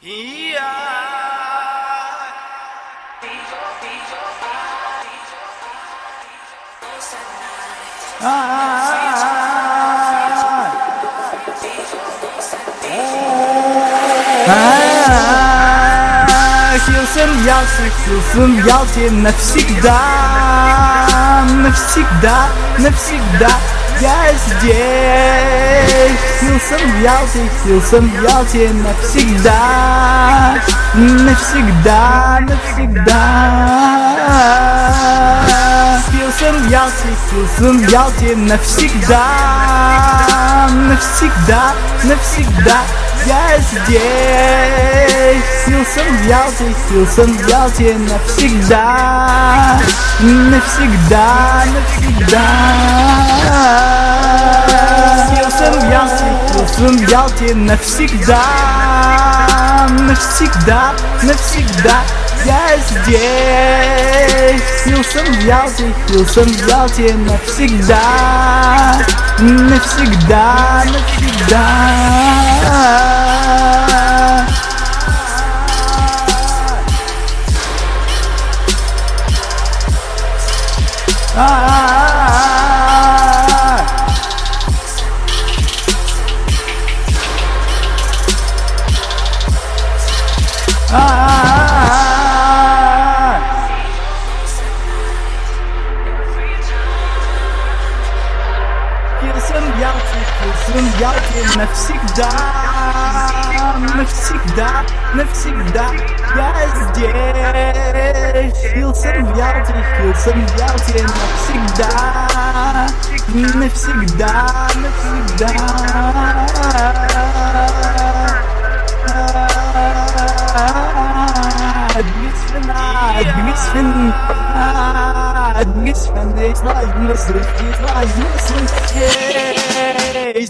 Ялте навсегда, навсегда, навсегда я здесь. Хилсон в Ялте навсегда, навсегда, навсегда. Хилсон в Ялте навсегда, навсегда, навсегда я здесь. Хилсон в Ялте навсегда, навсегда, навсегда. Хилсон в Ялте навсегда, навсегда, навсегда я здесь. Хилсон в Ялте навсегда, навсегда, навсегда. Хилсон в Ялте навсегда, навсегда, навсегда я здесь. Хилсон в Ялте навсегда, навсегда, навсегда. Admis,